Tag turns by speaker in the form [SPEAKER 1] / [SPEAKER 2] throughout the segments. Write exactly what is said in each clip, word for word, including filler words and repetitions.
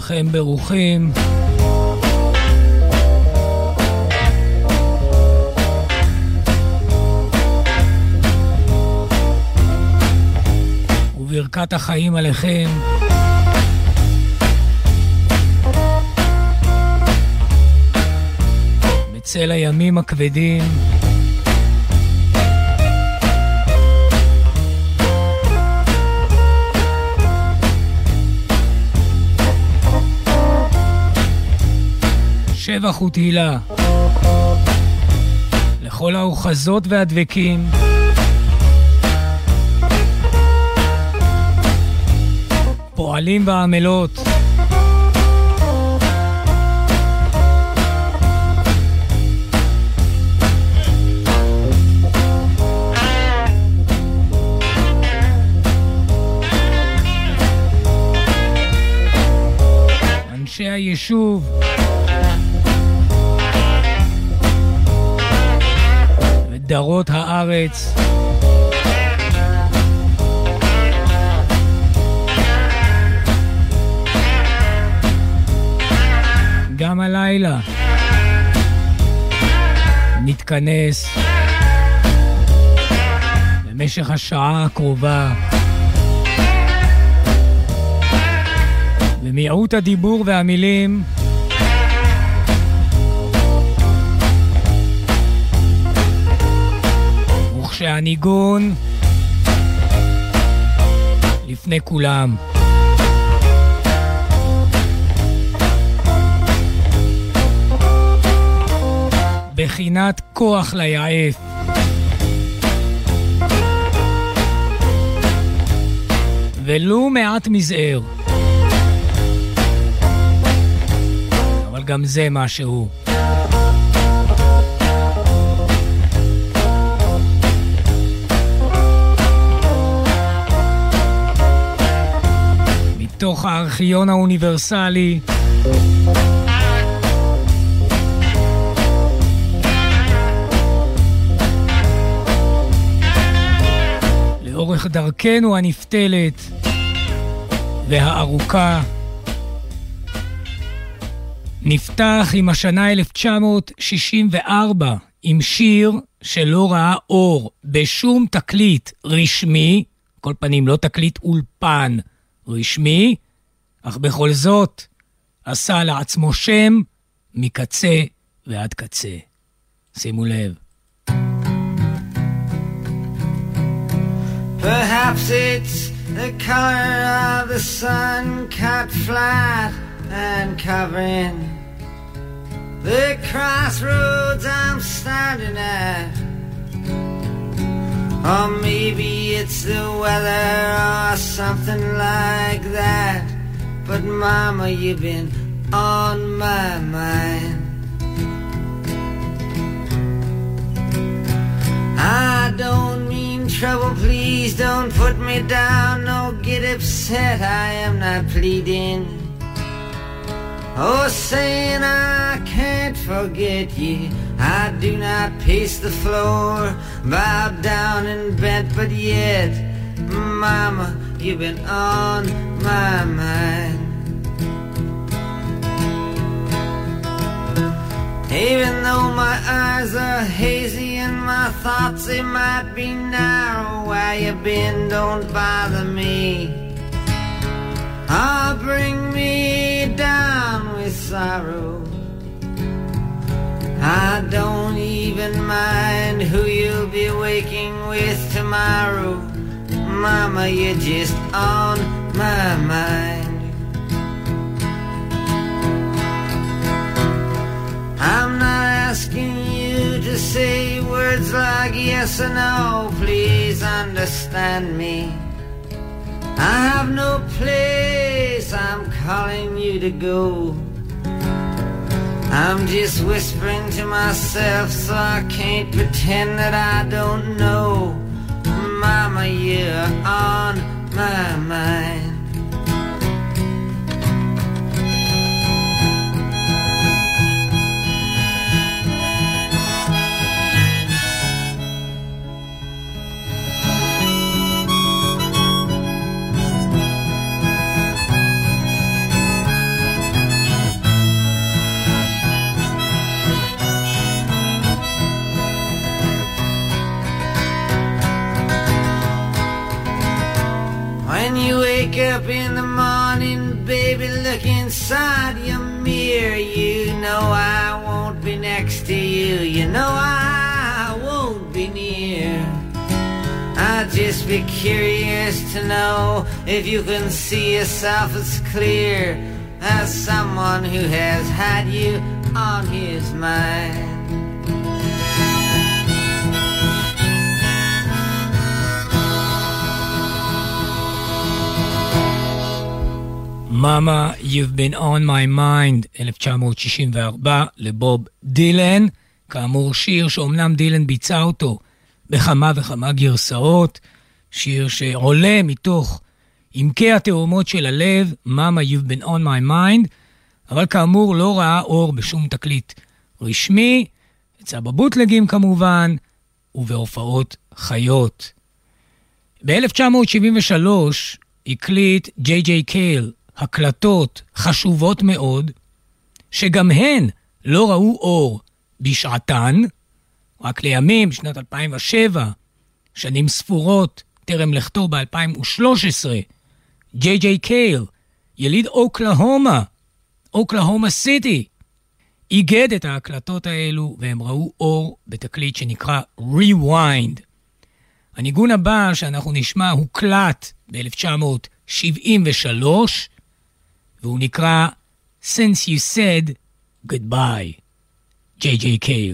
[SPEAKER 1] כולכם ברוכים. וברכת החיים עליכם. בצל הימים הכבדים. שבח ותהילה לכל האוחזות והדבקים, פועלים ועמלות, אנשי היישוב, דרות הארץ, גם הלילה נתכנס במשך השעה הקרובה במיעוט הדיבור והמילים שהניגון לפני כולם. בחינת כוח ליעף. ולו מעט מזער. אבל גם זה משהו. מתוך הארכיון האוניברסלי לאורך דרכנו הנפתלת והארוכה. נפתח עם השנה אלף תשע מאות שישים וארבע עם שיר שלא ראה אור בשום תקליט רשמי, כל פנים לא תקליט אולפן רשמי, אך בכל זאת עשה לעצמו שם מקצה ועד קצה. שימו לב.
[SPEAKER 2] Perhaps it's the color of the sun cut flat and covering the crossroads I'm standing at. Or maybe it's the weather or something like that. But mama, you've been on my mind. I don't mean trouble, please don't put me down. No, get upset, I am not pleading. Oh, saying I can't forget you. I do not pace the floor, bowed down and bent, but yet, mama, you've been on my mind. Even though my eyes are hazy and my thoughts, they might be narrow, where you been, don't bother me. Oh, bring me down with sorrow. I don't even mind who you'll be waking with tomorrow. Mama, you're just on my mind. I'm not asking you to say words like yes or no. Please understand me. I have no place I'm calling you to go. I'm just whispering to myself so I can't pretend that I don't know. Mama, you're on my mind. When you wake up in the morning, baby, look inside your mirror. You know I won't be next to you. You know I won't be near. I'd just be curious to know if you can see yourself as clear as someone who has had you on his mind.
[SPEAKER 1] Mama, You've Been On My Mind, אלף תשע מאות שישים וארבע, לבוב דילן. כאמור, שיר שאומנם דילן ביצע אותו בכמה וכמה גרסאות, שיר שעולה מתוך עמקי התאומות של הלב, Mama, You've Been On My Mind, אבל כאמור לא ראה אור בשום תקליט רשמי, יצא בבוטלגים כמובן, ובהופעות חיות. ב-אלף תשע מאות שבעים ושלוש הקליט ג'יי ג'יי קייל הקלטות חשובות מאוד, שגם הן לא ראו אור בשעתן, רק לימים, שנת אלפיים ושבע, שנים ספורות, טרם לכתו ב-אלפיים ושלוש עשרה, ג'יי ג'יי קייל, יליד אוקלהומה, אוקלהומה סיטי, איגד את ההקלטות האלו, והם ראו אור בתקליט שנקרא Rewind. הניגון הבא שאנחנו נשמע הוקלט ב-אלף תשע מאות שבעים ושלוש, והוא נקרא Since You Said Goodbye, ג'יי ג'יי קייל.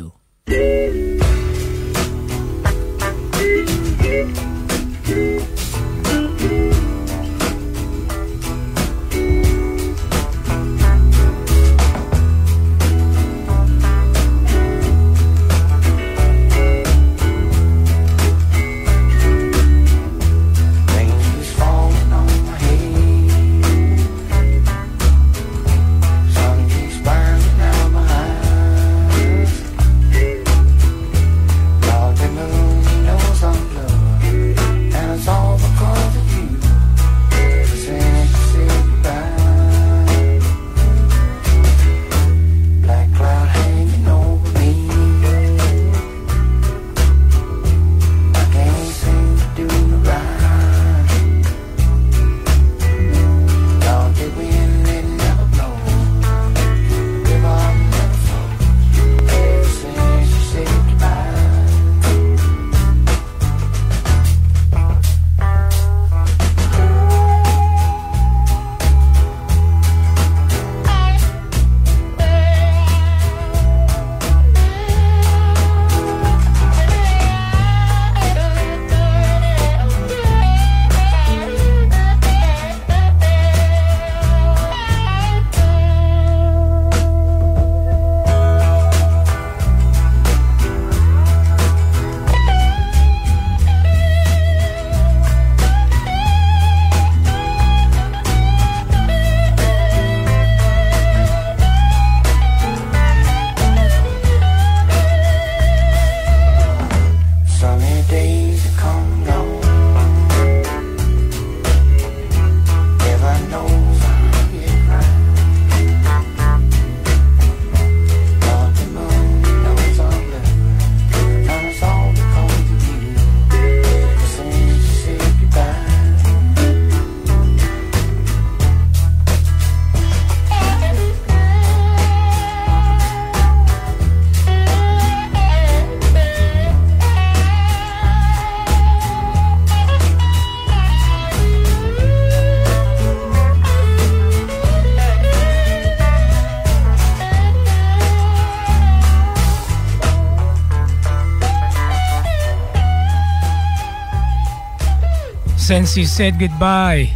[SPEAKER 1] Since You Said Goodbye,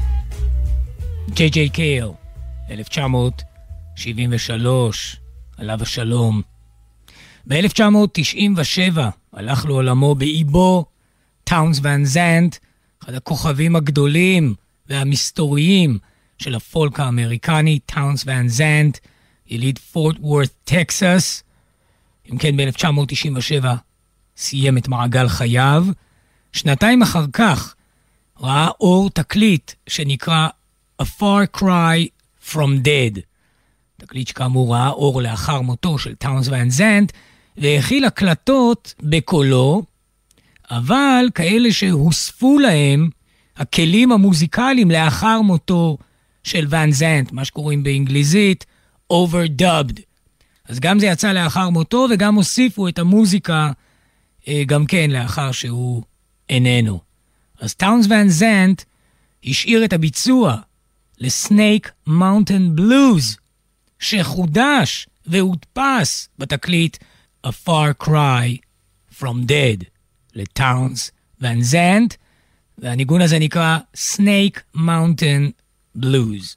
[SPEAKER 1] ג'יי ג'יי קייל, אלף תשע מאות שבעים ושלוש, עליו השלום. ב-אלף תשע מאות תשעים ושבע הלך לעולמו באיבו טאונס ואן זנט, אחד הכוכבים הגדולים והמסתוריים של הפולק האמריקני. טאונס ואן זנט, יליד פורט וורת, טקסס. אם כן, ב-אלף תשע מאות תשעים ושבע סיים את מעגל חייו. שנתיים אחר כך ראה אור תקליט שנקרא A Far Cry From Dead. תקליט שכאמור ראה אור לאחר מותו של טאונס ואן זנט, והכיל הקלטות בקולו, אבל כאלה שהוספו להם הכלים המוזיקליים לאחר מותו של ואן זנט, מה שקוראים באנגליזית overdubbed. אז גם זה יצא לאחר מותו, וגם הוסיפו את המוזיקה גם כן לאחר שהוא איננו. אז טאונס ואן זנט השאיר את הביצוע לסנייק מאונטן בלוז, שחודש והודפס בתקליט A Far Cry From Dead לטאונס ואן זנט, והניגון הזה נקרא Snake Mountain Blues.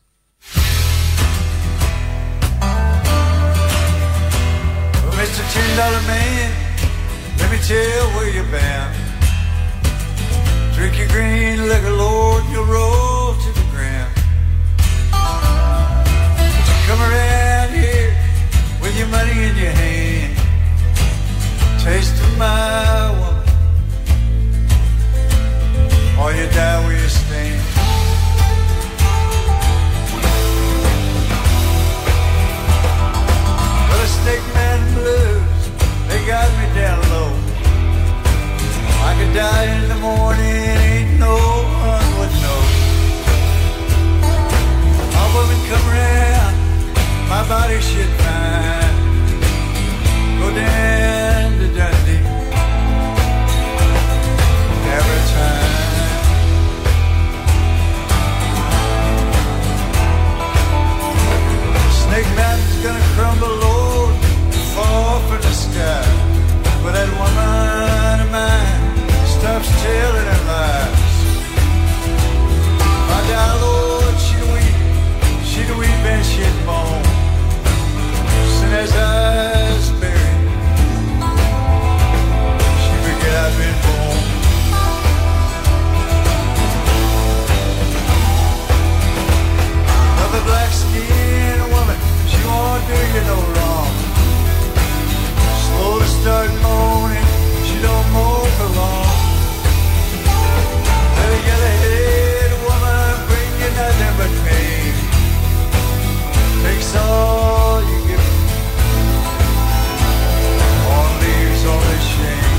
[SPEAKER 3] Well, Mister ten dollar Man, let me tell where you're bound. Drink your green liquor, Lord, you'll roll to the ground. But you come around here with your money in your hand, taste of my woman, or you die where you stand. Well, the Snake Mountain Blues, they got me down low. I could die in the morning, ain't no one would know. My woman come around, my body should find. Go down to Dundee every time. Snake Mountain's gonna crumble, Lord, fall from the sky. But that woman of mine stops telling her lies. I die, Lord, she'd weep, she'd weep and she'd moan. Soon as I was buried, she forget I've been born. Another black-skinned woman, she won't do you no wrong. Slow to start moaning, she don't moan for long. Let a yellow-headed woman bring you nothing but pain. Takes all you give her, or leaves only shame.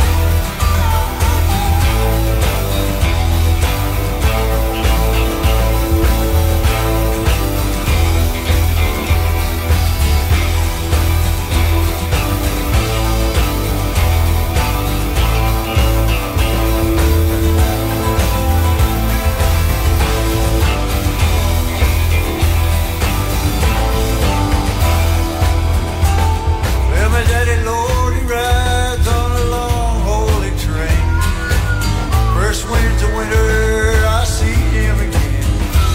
[SPEAKER 3] Daddy Lord, he rides on a long holy train. First winter to winter, I see him again.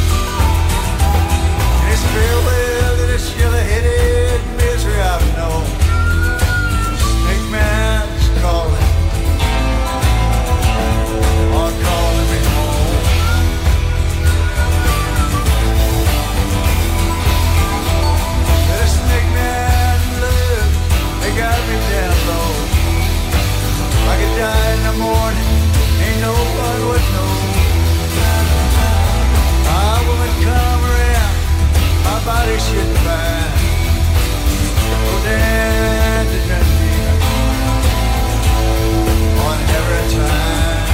[SPEAKER 3] And it's farewell to this yellow-headed misery I've known. Snake Mountain's calling, or calling me home. Let a Snake Mountain live, they got me down low. I could die in the morning, ain't no one would know. My woman come around, my body should find. Go down to Dundee on every time.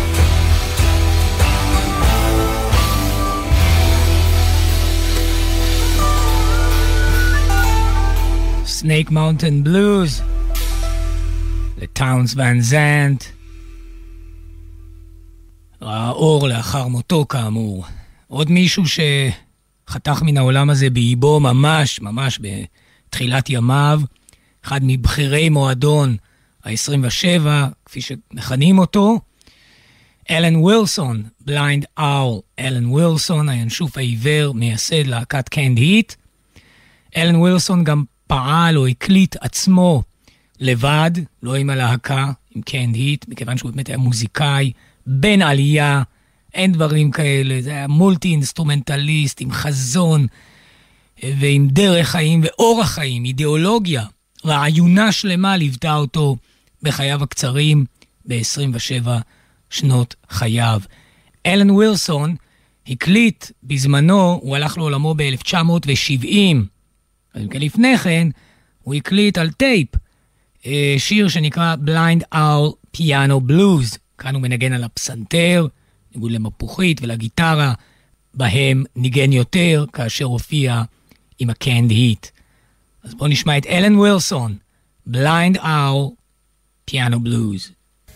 [SPEAKER 1] Snake Mountain Blues לטאונס ואן זנט, ראה אור לאחר מותו כאמור. עוד מישהו שחתך מן העולם הזה באיבו ממש ממש בתחילת ימיו, אחד מבחירי מועדון ה-עשרים ושבע כפי שמכנים אותו, אלן ווילסון, בליינד אאול. אלן ווילסון, הינשוף העיוור, מייסד להקת קנד היט. אלן ווילסון גם פעל או הקליט עצמו לבד, לא עם הלהקה, עם קנד היט, מכיוון שהוא באמת היה מוזיקאי, בן עלייה, אין דברים כאלה, זה היה מולטי אינסטרומנטליסט, עם חזון, ועם דרך חיים ואורח חיים, אידיאולוגיה, רעיונה שלמה ליוותה אותו בחייו הקצרים, ב-עשרים ושבע שנות חייו. אלן ווילסון הקליט בזמנו, הוא הלך לעולמו ב-אלף תשע מאות שבעים, לפני כן הוא הקליט על טייפ שיר שנקרא Blind Owl Piano Blues. כאן הוא מנגן על הפסנתר ניגוד למפוחית ולגיטרה, בהם ניגן יותר כאשר הופיע עם ה-Canned Heat. אז בואו נשמע את אלן ווילסון, Blind Owl, Piano Blues.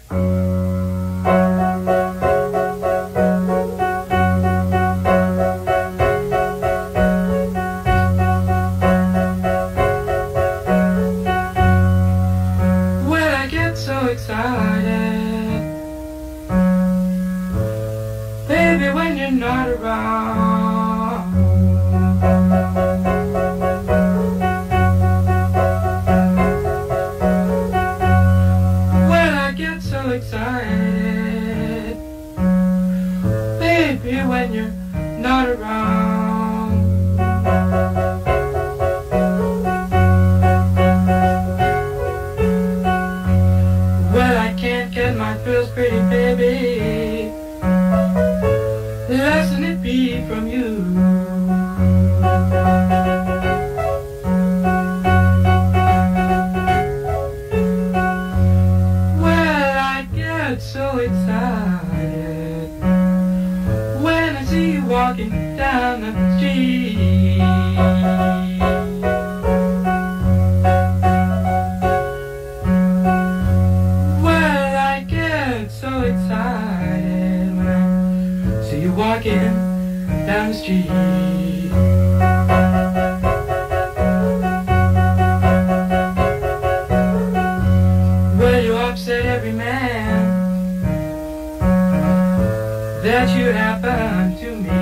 [SPEAKER 4] Not around. When I get so excited, baby, when you're not around. Well, I can't get my thrills, pretty baby. Lesson it be from you. Well, I get so excited when I see you walking down the street. Well, I get so excited when I see you walking down the street. Well, you upset every man that you happen to me.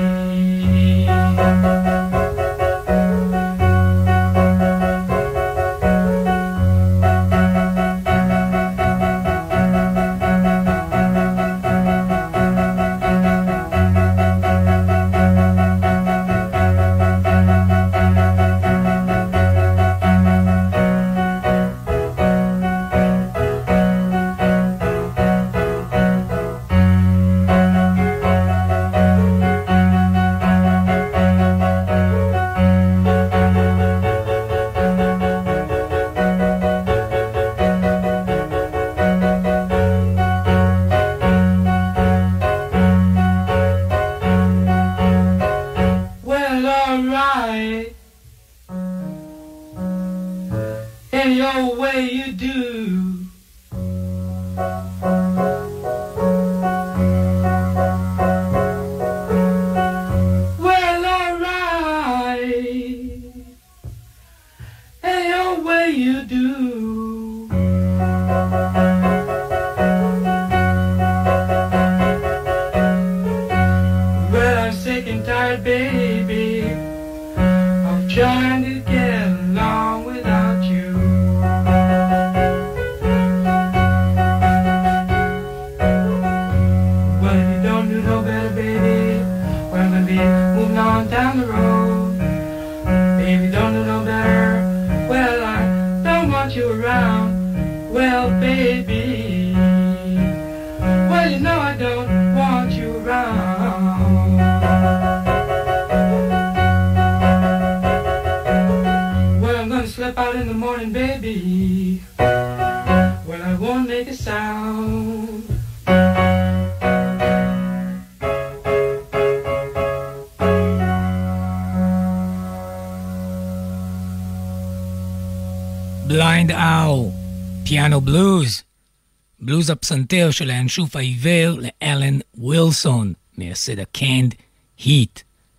[SPEAKER 1] Blind Owl, Piano Blues, בלוז הפסנתר של הינשוף העיוור לאלן ווילסון, מייסד ה-Canned Heat.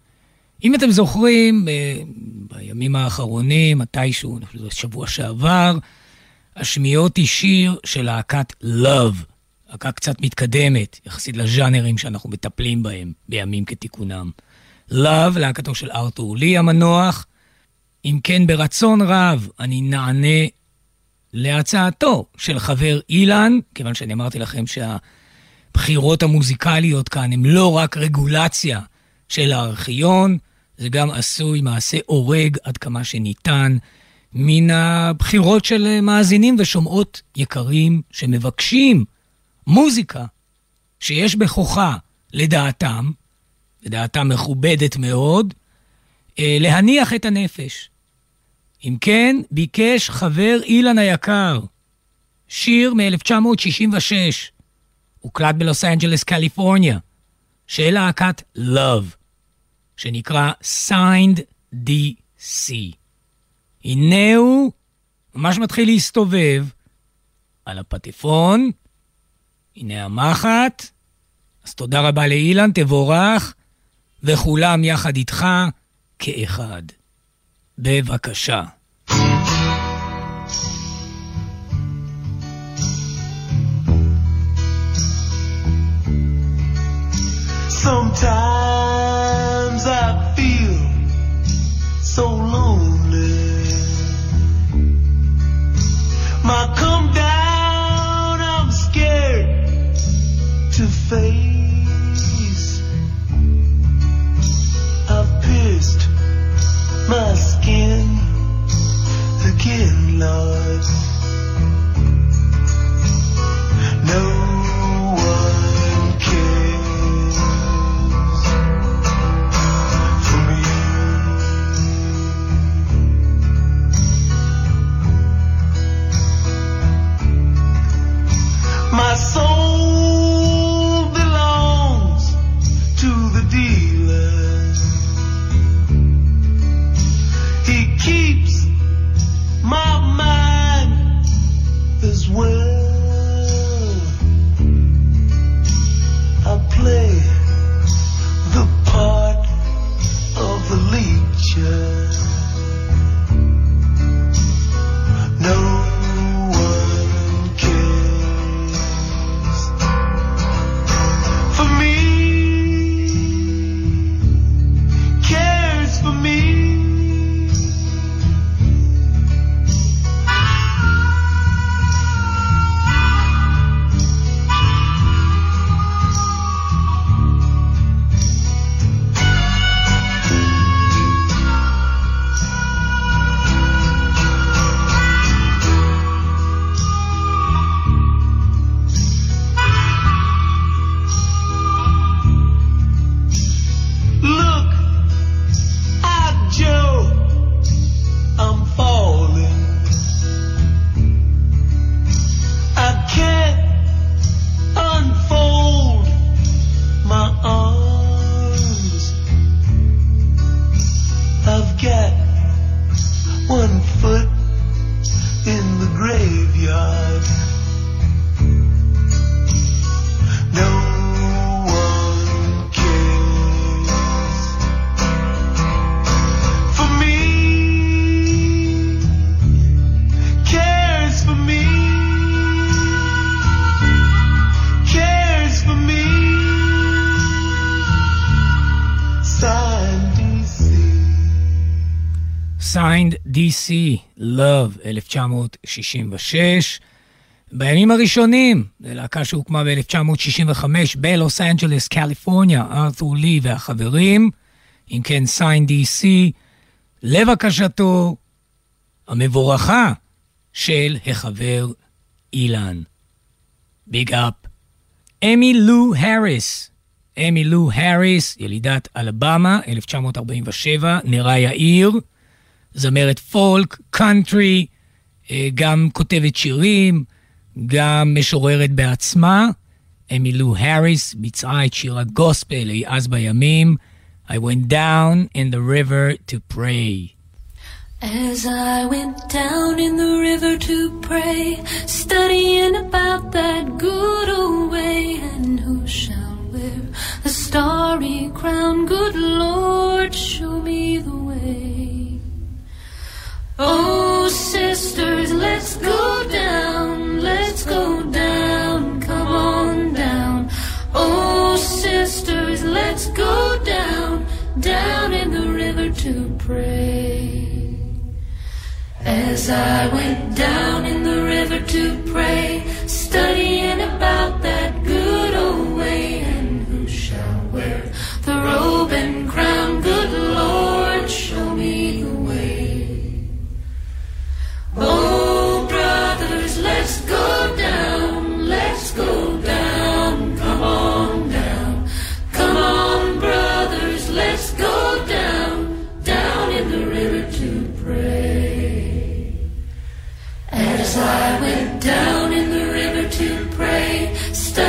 [SPEAKER 1] אם אתם זוכרים, בימים האחרונים, מתישהו, אני חושב שבוע שעבר, השמיעות היא שיר של להקת Love, להקה קצת מתקדמת, יחסית לז'אנרים שאנחנו מטפלים בהם בימים כתיקונם. Love, להקתו של ארתור לי המנוח. אם כן, ברצון רב אני נענה להצעתו של חבר אילן, כיוון שאני אמרתי לכם שהבחירות המוזיקליות כאן הם לא רק רגולציה של הארכיון, זה גם עשוי מעשה אורג עד כמה שניתן, מן הבחירות של מאזינים ושומעות יקרים שמבקשים מוזיקה שיש בכוחה לדעתם, לדעתם מכובדת מאוד, להניח את הנפש. אם כן, ביקש חבר אילן היקר, שיר מ-אלף תשע מאות שישים ושש, הוקלט בלוס אנג'לס, קליפורניה, של להקת Love, שנקרא Signed די סי. הנה הוא ממש מתחיל להסתובב על הפטיפון. הנה המחט. אז תודה רבה לאילן, תבורך, וכולם יחד איתך כאחד. בבקשה.
[SPEAKER 5] Sometimes I feel so lonely. My come down, I'm scared to face. I've pierced my skin again, Lord. No one cares for me. My soul belongs to the dealer. He keeps my mind as well. I play the part of the leecher. No one cares for me, cares for me. Look at Joe, I'm falling. I can't unfold my arms. I've got one foot in the graveyard. No one cares for me, cares for me, cares for me. Signed די סי.
[SPEAKER 1] Signed די סי, Love, אלף תשע מאות שישים ושש. בימים הראשונים, זו להקה שהוקמה ב-אלף תשע מאות שישים וחמש בלוס אנג'לס, קליפורניה, ארתור לי והחברים. אם כן, Signed די סי, לבקשתו המבורכה של החבר אילן. ביג אפ. אמי לו הריס. אמי לו הריס, ילידת אלבמה, אלף תשע מאות ארבעים ושבע, נראה יאיר, זמרת פולק, קאנטרי, גם כותבת שירים, גם משוררת בעצמה. אמי לו הריס ביצעה את שיר הגוספל, היא אז בימים, I went down in the river to pray.
[SPEAKER 6] As I went down in the river to pray, studying about that good old way, and who shall wear the starry crown? Good Lord, show me the way. Oh, sisters, let's go down, let's go down, come on down. Oh, sisters, let's go down, down in the river to pray. As I went down in the river to pray, studying about that good old way, and who shall wear the robe and crown? Good Lord, show me the way. Oh, brothers, let's go down, let's go down, come on down. Come on, brothers, let's go down, down in the river to pray. As I went down in the river to pray,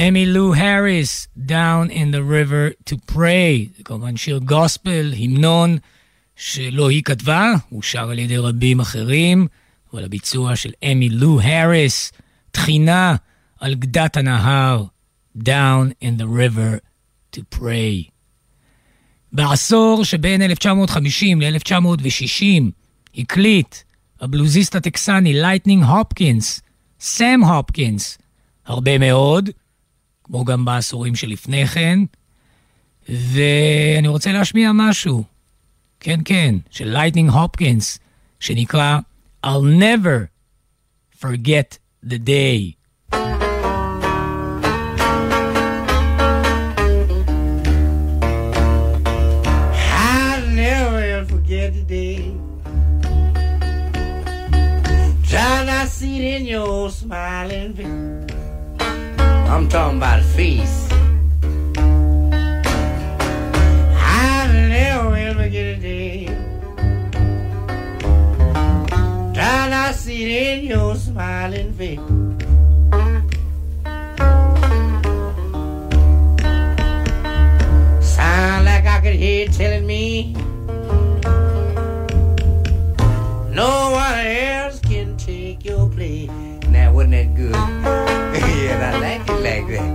[SPEAKER 1] אמילו האריס, Down in the River to Pray. זה כמובן שיר גוספל, המנון שלא היא כתבה, הוא שר על ידי רבים אחרים, אבל הביצוע של אמילו האריס, תחינה על גדת הנהר, Down in the River to Pray. בעשור שבין אלף תשע מאות חמישים ל-אלף תשע מאות שישים הקליט הבלוזיסט הטקסני לייטנינג הופקינס, סם הופקינס, הרבה מאוד, כמו גם בעשורים שלפני כן, ואני רוצה להשמיע משהו, כן כן, של לייטנינג הופקינס, שנקרא I'll never forget the day.
[SPEAKER 7] Try not to see it in your smiling face. I'm talking about face. I'll never will forget a day. Try not to see it in your smiling face. Sound like I could hear it telling me no one else can take your place. Now, wasn't that good? Yeah, I like it like that.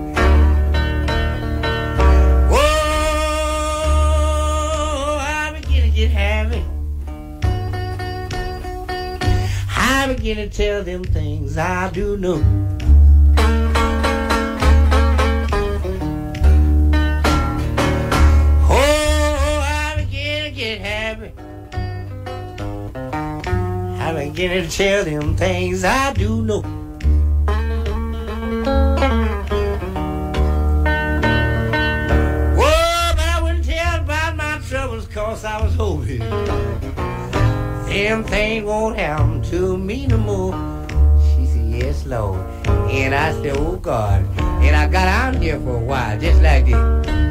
[SPEAKER 7] Whoa, I begin to get happy. I begin to tell them things I do know. Oh, I begin to get happy. I begin to tell them things I do know. Whoa, but I wouldn't tell about my troubles, cause I was hoping them things won't happen to me no more. She said, yes, Lord. And I said, oh, God. And I got out here for a while, just like this.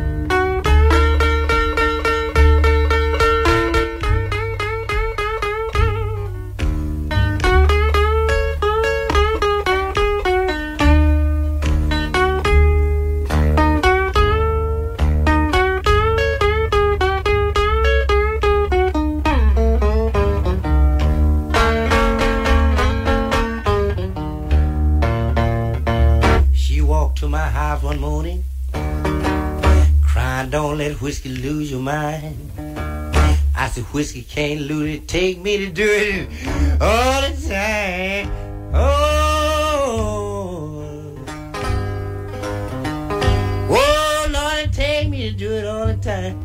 [SPEAKER 7] One morning, crying, don't let whiskey lose your mind. I said, whiskey can't lose it, take me to do it all the time. Oh, oh, Lord, take me to do it all the time.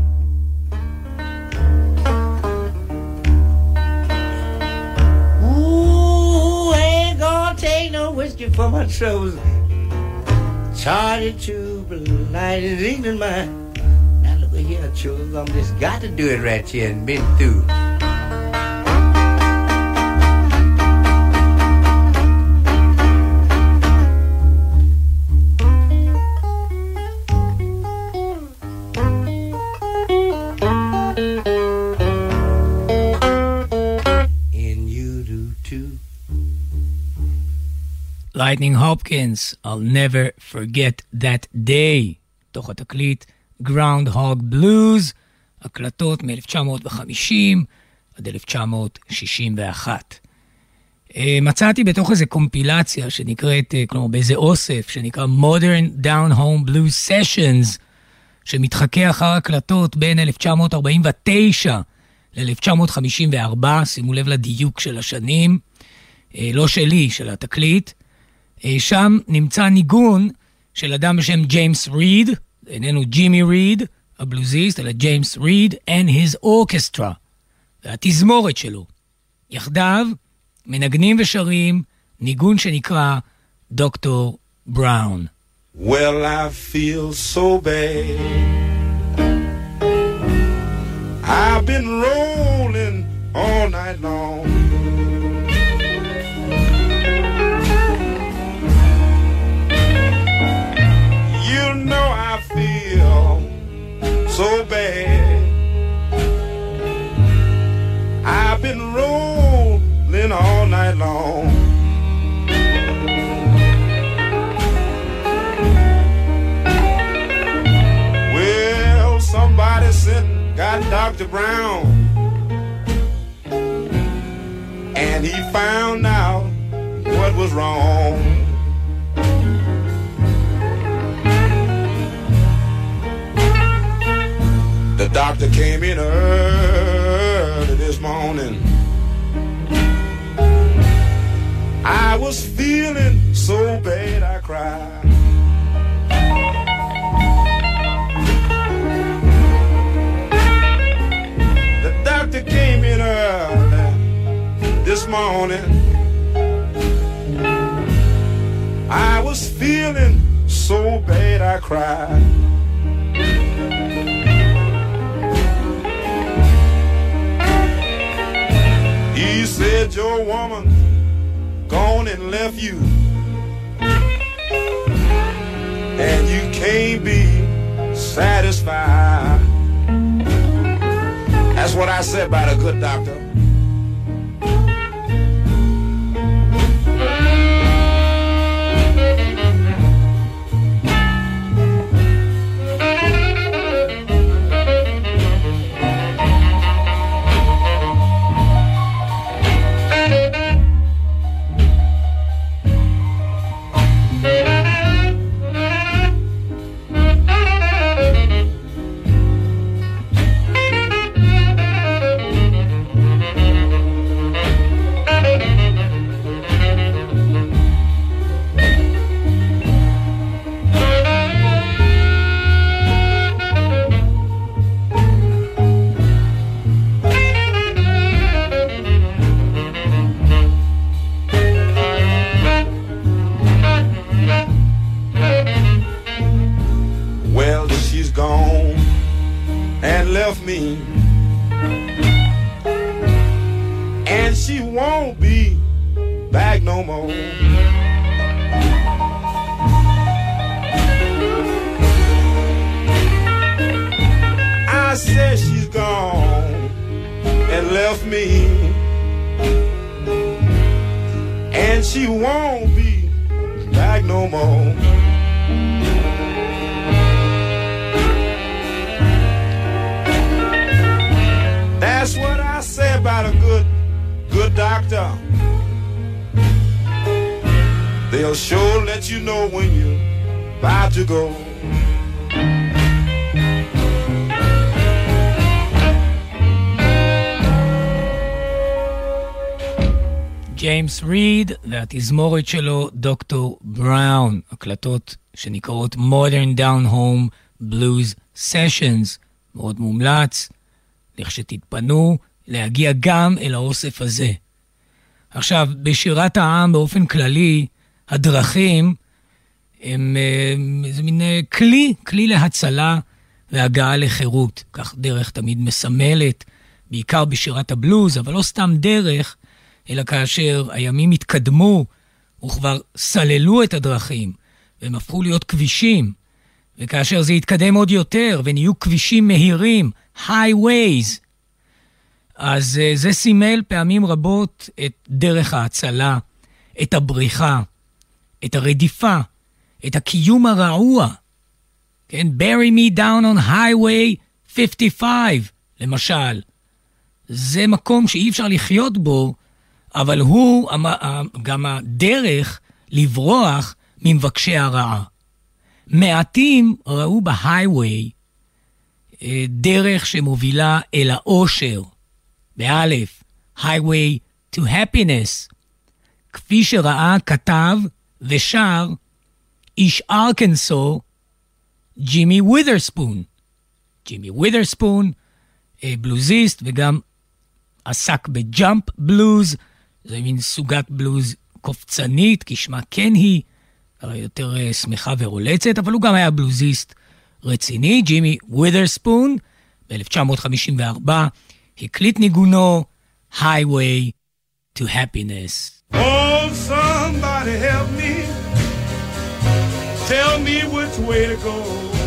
[SPEAKER 7] Ooh, I ain't gonna take no whiskey for my troubles. Charge it to blind and ignorant mind. Now look at here, children, I'm just got to do it right here and been through. And you do too.
[SPEAKER 1] Lightning Hopkins, I'll never forget that day, תוך התקליט Groundhog Blues, הקלטות מ-אלף תשע מאות חמישים עד אלף תשע מאות שישים ואחת. מצאתי בתוך איזו קומפילציה שנקראת, כלומר באיזה אוסף, שנקרא Modern Down Home Blues Sessions, שמתחכה אחר הקלטות בין אלף תשע מאות ארבעים ותשע ל-אלף תשע מאות חמישים וארבע, שימו לב לדיוק של השנים, לא שלי, של התקליט. שם נמצא ניגון של אדם בשם ג'יימס ריד, איננו ג'ימי ריד, הבלוזיסט, אלא ג'יימס ריד and his orchestra, והתזמורת שלו. יחדיו מנגנים ושרים ניגון שנקרא דוקטור בראון.
[SPEAKER 8] Well, I feel so bad. I've been rolling all night long. You know I feel so bad. I've been rolling all night long. Doctor Brown, and he found out what was wrong. The doctor came in early this morning. I was feeling so bad I cried. The doctor came in early this morning. I was feeling so bad I cried. He said your woman gone and left you, and you can't be satisfied. That's what I said about a good doctor. ג'יימס ריד והתזמורת שלו דוקטור בראון, הקלטות שנקראות Modern Down Home Blues Sessions, מאוד מומלץ, לכשתתפנו להגיע גם אל האוסף הזה. עכשיו, בשירת העם באופן כללי, הדרכים הם איזה מין כלי, כלי להצלה והגעה לחירות. כך דרך תמיד מסמלת, בעיקר בשירת הבלוז, אבל לא סתם דרך, אלא כאשר הימים התקדמו וכבר סללו את הדרכים, והם הפכו להיות כבישים, וכאשר זה התקדם עוד יותר, ונהיו כבישים מהירים, highways, אז זה סימל פעמים רבות את דרך ההצלה, את הבריחה, את הרדיפה, את הקיום הרעוע. כן, bury me down on highway fifty-five, למשל. זה מקום שאי אפשר לחיות בו, אבל הוא גם הדרך לברוח ממבקשי הרעה. מעטים ראו בהייווי דרך שמובילה אל האושר, באלף, highway to happiness, כפי שראה, כתב ושר איש ארקנסו, ג'ימי ווית'רספון. ג'ימי ווית'רספון, בלוזיסט, וגם עסק בג'אמפ בלוז, זה מין סוגת בלוז קופצנית, כשמה כן היא, יותר שמחה ורולצת, אבל הוא גם היה בלוזיסט רציני. ג'ימי ווית'רספון, ב-אלף תשע מאות חמישים וארבע, הקליט ניגונו Highway to Happiness. Oh, somebody help me, tell me which way to go.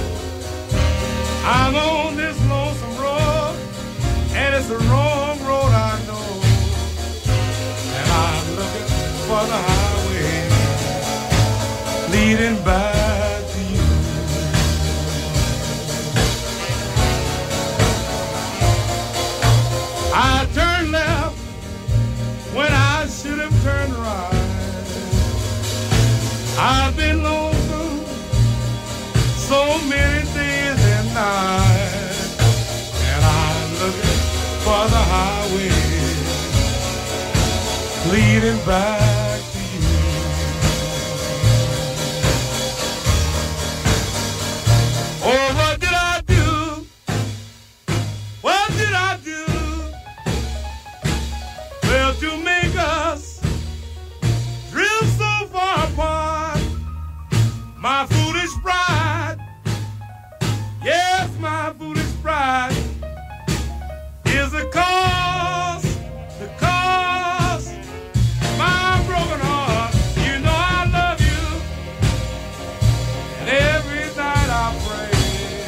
[SPEAKER 8] I'm on this lonesome road, and it's the wrong road I know. And I'm looking for the highway leading back to you. I've been lonesome so many days and nights, and I'm looking for the highway leading back to you. Oh, what did I do? What did I do? Well, to make us drift so far apart, my foolish pride, yes, my foolish pride is the cause, the cause, my broken heart. You know I love you, and every night I pray.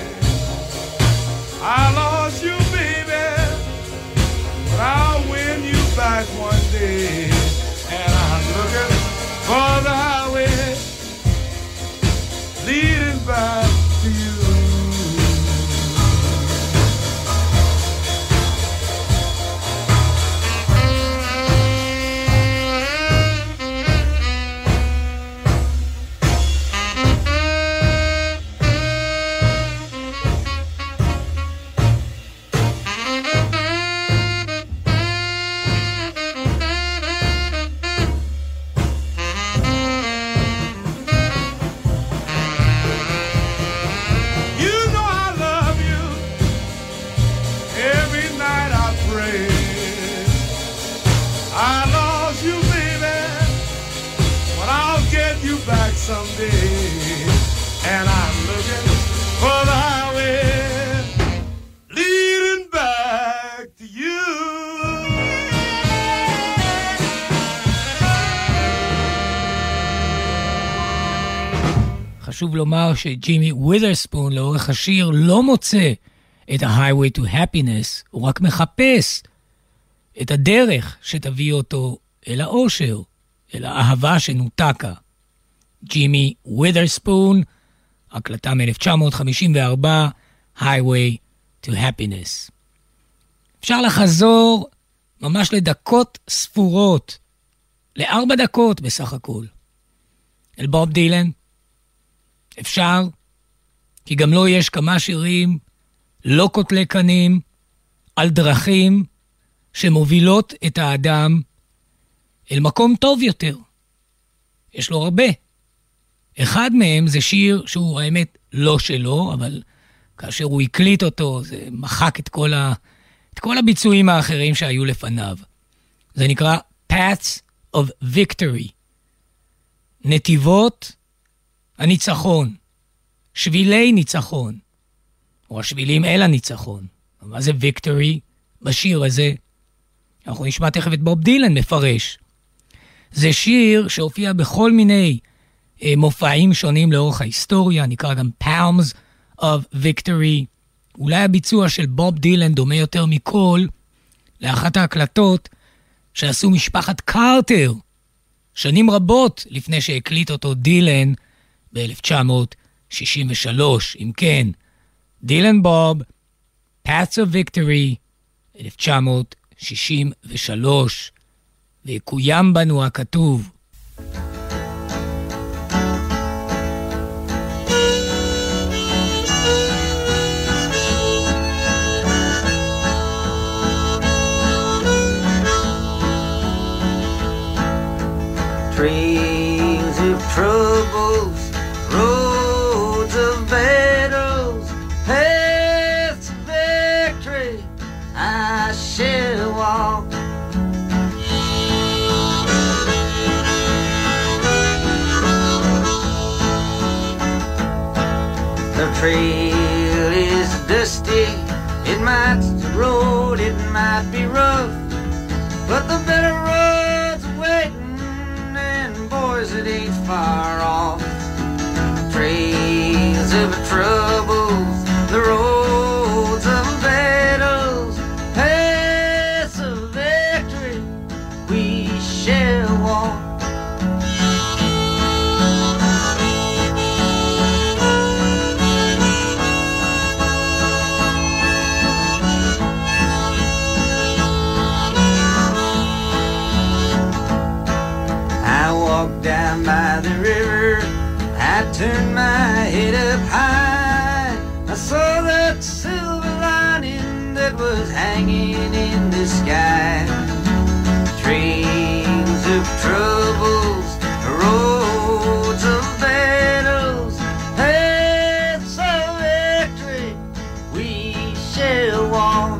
[SPEAKER 8] I lost you, baby, but I'll win you back one day, and I'm looking for the highway leading back to you. Someday, and I'm looking for the highway leading back to you.
[SPEAKER 1] חשוב לומר שג'ימי ווית'רספון לאורך השיר לא מוצא את ה-Highway to Happiness, הוא רק מחפש את הדרך שתביא אותו אל האושר, אל האהבה שנותקה. ג'ימי ווית'רספון, הקלטה מ-אלף תשע מאות חמישים וארבע, Highway to Happiness. אפשר לחזור ממש לדקות ספורות, לארבע דקות בסך הכל, אל בוב דילן. אפשר, כי גם לו יש כמה שירים לא קוטלי קנים, על דרכים שמובילות את האדם אל מקום טוב יותר. יש לו הרבה. אחד מהם זה שיר שהוא האמת לא שלו, אבל כאשר הוא הקליט אותו, זה מחק את כל, ה... את כל הביצועים האחרים שהיו לפניו. זה נקרא Paths of Victory. נתיבות הניצחון. שבילי ניצחון. או השבילים אל הניצחון. מה זה Victory בשיר הזה? אנחנו נשמע תכף את בוב דילן מפרש. זה שיר שהופיע בכל מיני מופעים שונים לאורך ההיסטוריה, נקרא גם Palms of Victory. אולי הביצוע של בוב דילן דומה יותר מכל לאחת ההקלטות שעשו משפחת קארטר שנים רבות לפני שהקליט אותו דילן ב-אלף תשע מאות שישים ושלוש. אם כן, דילן בוב, Paths of Victory, אלף תשע מאות שישים ושלוש, ויקוים בנו הכתוב.
[SPEAKER 2] Trails of troubles, roads of battles, paths of victory, I shall walk. The trail is dusty, it might road, it might be rough, but the better road's waiting. Boys, it ain't far off. Trails of troubles, the roads of battles, paths of victory, we shall walk. Down by the river, turned my head up high, I saw that silver lining that was hanging in the sky. Trains of troubles, roads of battles, paths of victory, we shall walk.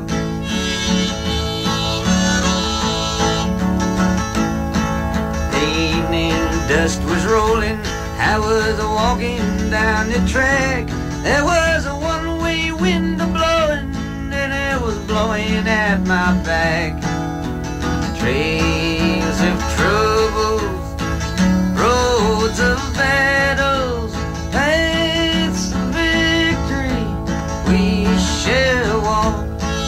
[SPEAKER 2] The evening dust was rolling, I was walking down the track. There was a one-way wind blowing, and it was blowing at my back. Trains of troubles, roads of battles, paths of victory, we shall walk.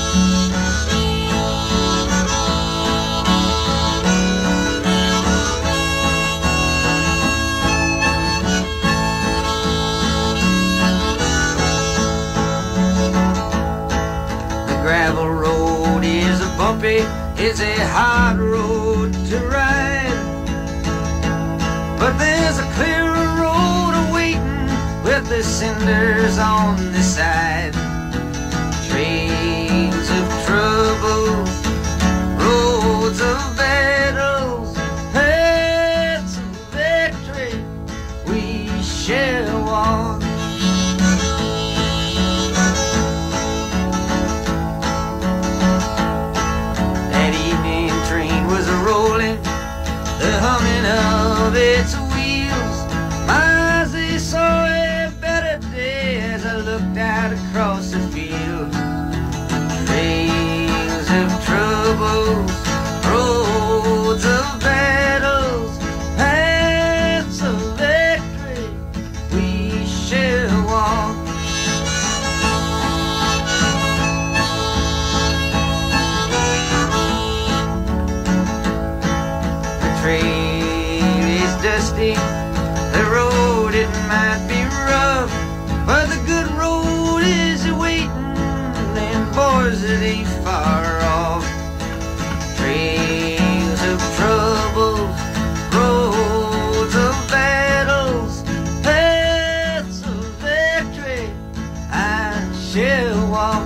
[SPEAKER 2] The gravel road is a bumpy, it's a hard road to ride, but there's a clearer road awaiting with the cinders on the side. Trains of troubles, roads of battles, paths of victory, we shall walk. The humming of its wheels, my eyes they saw a better day as I looked out across the field. Trains of troubles, roads of battles, paths of victory, we shall walk. Train is dusty, the road it might be rough, but the good road is waiting, and boys it ain't far off. Trains of troubles, roads of battles, paths of victory, I shall walk.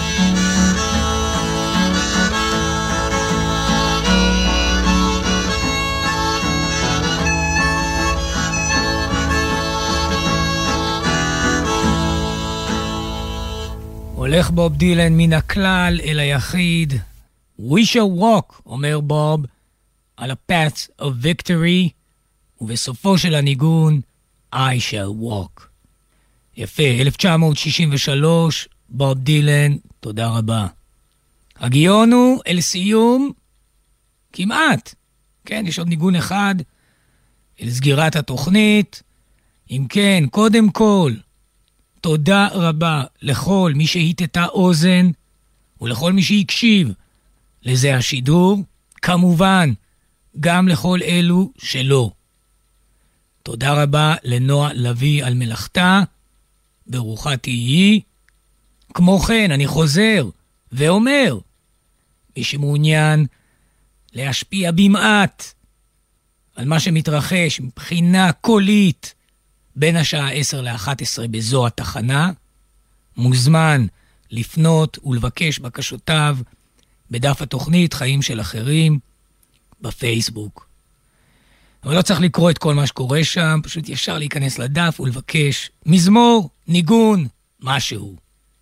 [SPEAKER 1] הולך בוב דילן מן הכלל אל היחיד. We shall walk, אומר בוב, על ה-paths of victory, ובסופו של הניגון, I shall walk. יפה, אלף תשע מאות שישים ושלוש, בוב דילן, תודה רבה. הגיון הוא אל סיום, כמעט. כן, יש עוד ניגון אחד, אל סגירת התוכנית. אם כן, קודם כל, תודה רבה לכל מי שהיטטה אוזן ולכל מי שהקשיב לזה השידור, כמובן גם לכל אלו שלא. תודה רבה לנועה לוי על מלאכתה, ברוכה תהיי. כמו כן, אני חוזר ואומר, מי שמעוניין להשפיע במעט על מה שמתרחש מבחינה קולית בין השעה עשר לאחת עשרה בזו התחנה, מוזמן לפנות ולבקש בקשותיו בדף התוכנית חיים של אחרים בפייסבוק. אבל לא צריך לקרוא את כל מה שקורה שם, פשוט ישר להיכנס לדף ולבקש מזמור, ניגון, משהו.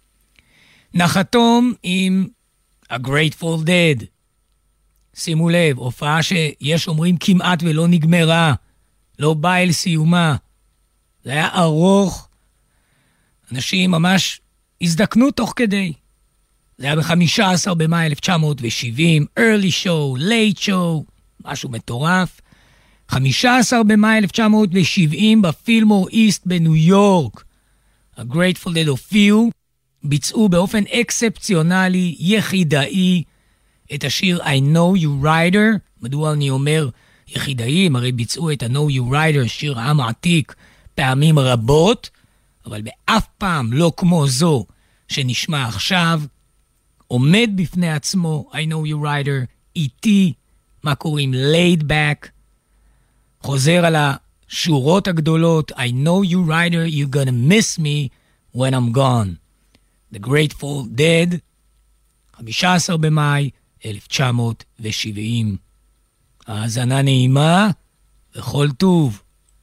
[SPEAKER 1] נחתום עם A Grateful Dead. שימו לב, הופעה שיש אומרים כמעט ולא נגמרה, לא באה אל סיומה. זה היה ארוך, אנשים ממש הזדקנו תוך כדי. זה היה ב-חמישה עשר במאי אלף תשע מאות שבעים, early show, late show, משהו מטורף. חמישה עשר במאי אלף תשע מאות שבעים בפילמור איסט בניו יורק. ה-Grateful Dead הופיעו, ביצעו באופן אקספציונלי, יחידאי, את השיר I Know You Rider. מדוע אני אומר יחידאים? הרי ביצעו את ה-Know You Rider, שיר עם עתיק, פעמים רבות, אבל באף פעם לא כמו זו שנשמע עכשיו. עומד בפני עצמו, I Know You Rider, איתי, מה קוראים? laid back, חוזר על שורות הגדולות, I know you writer, you're gonna miss me when I'm gone. The Grateful Dead, חמישה עשר במאי אלף תשע מאות שבעים. האזנה נעימה וכל טוב.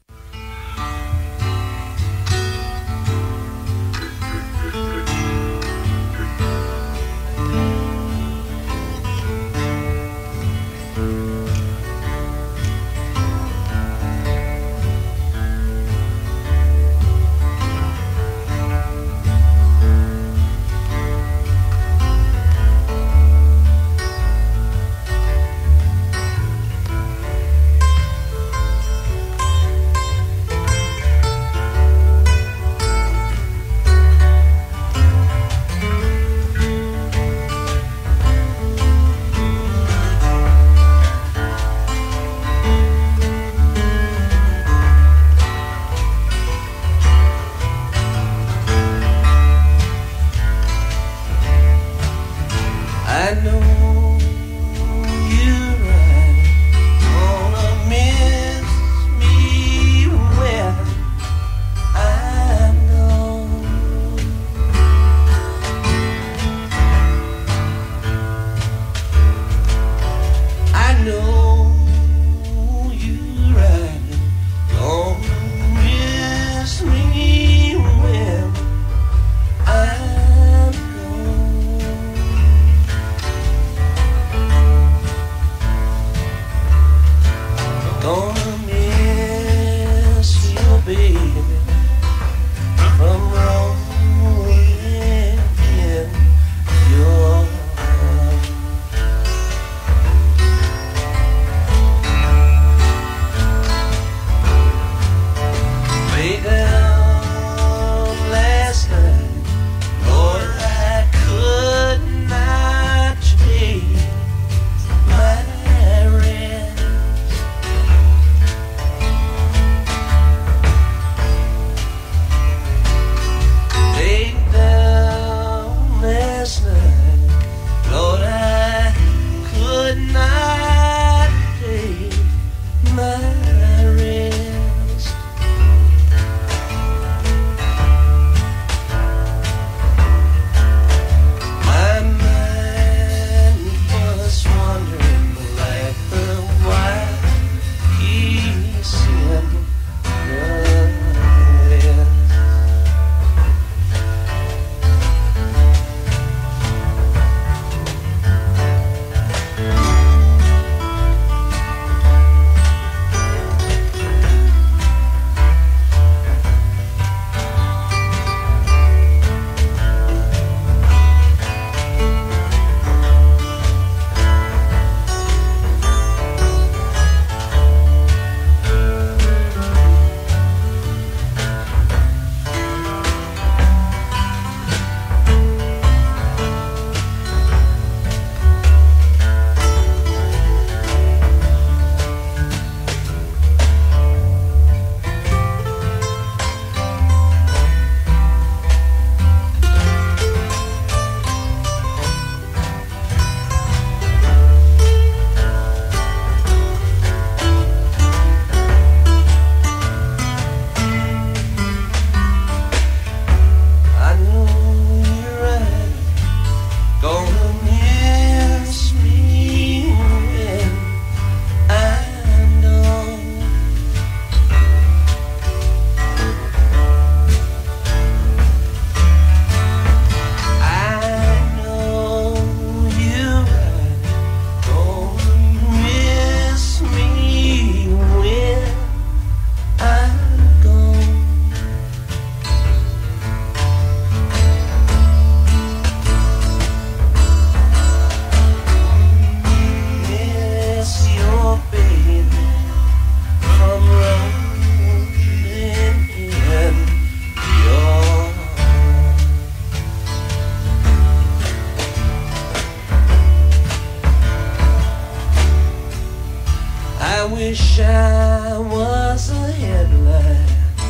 [SPEAKER 5] wish I was a headline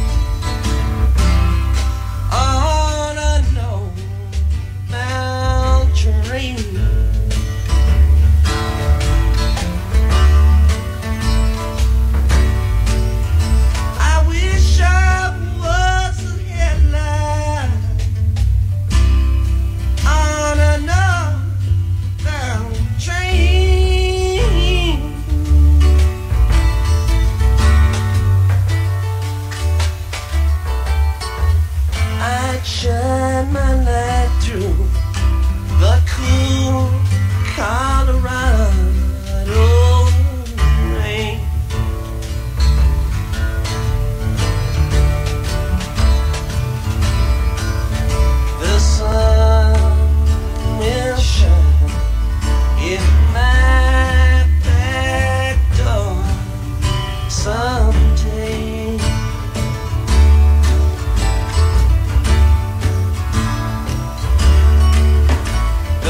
[SPEAKER 5] on a no-mount train.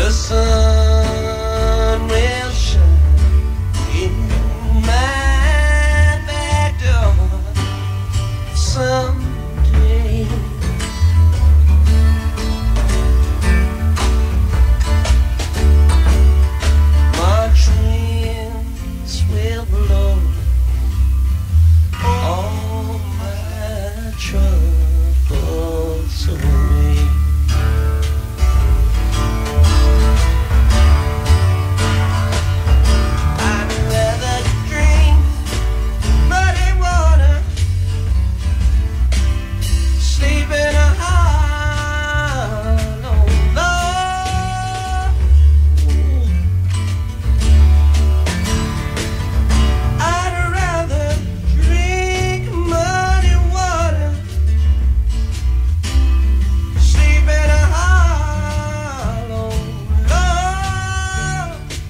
[SPEAKER 5] The sun will shine in my back door someday. March winds will blow all my troubles away. I'd rather drink muddy water, sleep in a hollow log. I'd rather drink muddy water, sleep in a hollow log,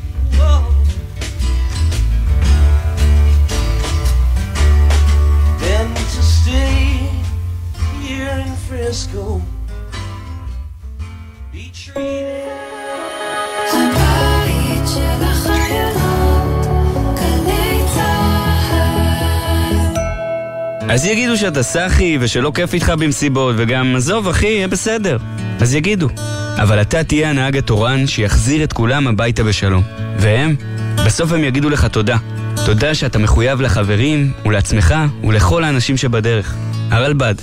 [SPEAKER 5] than to stay here in Frisco, be treated.
[SPEAKER 6] הבית של החיילות, גלי צהל.
[SPEAKER 9] אז יגידו שאתה סחי ושלא כיף איתך במסיבות, וגם עזוב אחי, יהיה בסדר. אז יגידו. אבל אתה תהיה הנהג התורן שיחזיר את כולם הביתה בשלום. והם, בסוף הם יגידו לך תודה. תודה שאתה מחויב לחברים ולעצמך ולכל האנשים שבדרך. הרלב"ד.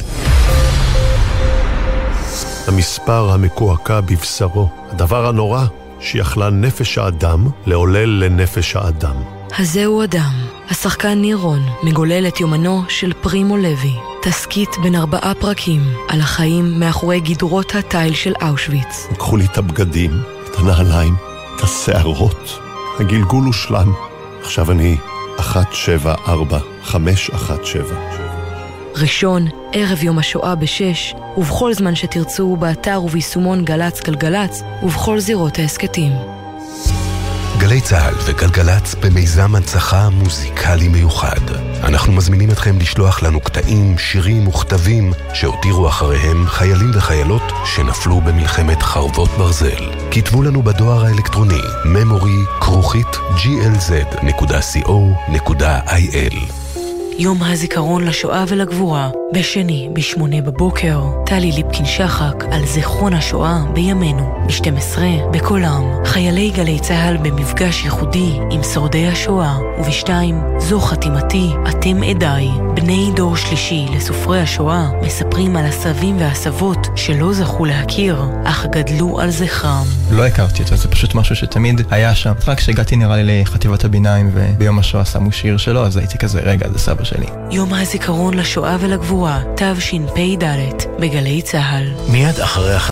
[SPEAKER 10] המספר המקועקע בבשרו, הדבר הנורא שיכלה נפש האדם לעולל לנפש האדם.
[SPEAKER 11] הזהו אדם, השחקן ניר רון מגולל את יומנו של פרימו לוי, תסקית בין ארבעה פרקים על החיים מאחורי גדרות התיל של אושוויץ.
[SPEAKER 10] לקחו לי את הבגדים, את הנעליים, את השערות. הגלגול הושלם. עכשיו אני אחת שבע ארבע חמש אחת שבע.
[SPEAKER 11] ראשון, ערב יום השואה בשש, ובכל זמן שתרצו באתר וביישומון גלץ גלגלץ, ובכל זירות העסקתים.
[SPEAKER 12] גלי צהל וגלגלץ במיזם הנצחה מוזיקלי מיוחד. אנחנו מזמינים אתכם לשלוח לנו קטעים, שירים וכתבים שהותירו אחריהם חיילים וחיילות שנפלו במלחמת חרבות ברזל. כתבו לנו בדואר האלקטרוני memory כרוכית ג'י אל זד נקודה סי או נקודה איי אל.
[SPEAKER 11] יום הזיכרון לשואה ולגבורה, בשני, בשמונה בבוקר, טלי ליפקין שחק על זיכרון השואה בימינו, ב-שתים עשרה, בקולם, חיילי גלי צהל במפגש ייחודי עם שורדי השואה, ובשתיים, זו חתימתי, אתם עדיי, בני דור שלישי לסופרי השואה, מספרים על הסבים והסבות שלא זכו להכיר, אך גדלו על זכרם.
[SPEAKER 13] לא הכרתי אותו, זה פשוט משהו שתמיד היה שם. רק כשהגעתי נראה לי לחטיבת הביניים וביום השואה שמו שיר שלו, אז הייתי כזה, רגע, זה סבא שלי.
[SPEAKER 11] יום הזיכרון לשואה ולגבורה, תשפ"ד, בגלי צהל.
[SPEAKER 12] מיד אחרי